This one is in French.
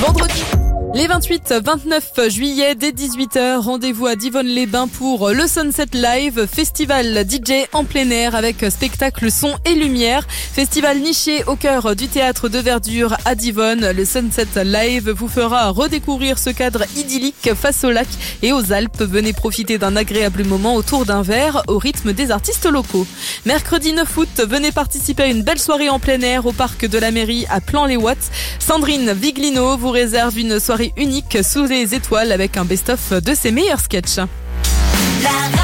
vendredi. Les 28-29 juillet dès 18h, rendez-vous à Divonne-les-Bains pour le Sunset Live, festival DJ en plein air avec spectacle son et lumière. Festival niché au cœur du théâtre de Verdure à Divonne. Le Sunset Live vous fera redécouvrir ce cadre idyllique face au lac et aux Alpes. Venez profiter d'un agréable moment autour d'un verre au rythme des artistes locaux. Mercredi 9 août, venez participer à une belle soirée en plein air au parc de la mairie à Plan-les-Ouates. Sandrine Viglino vous réserve une soirée unique sous les étoiles avec un best-of de ses meilleurs sketchs.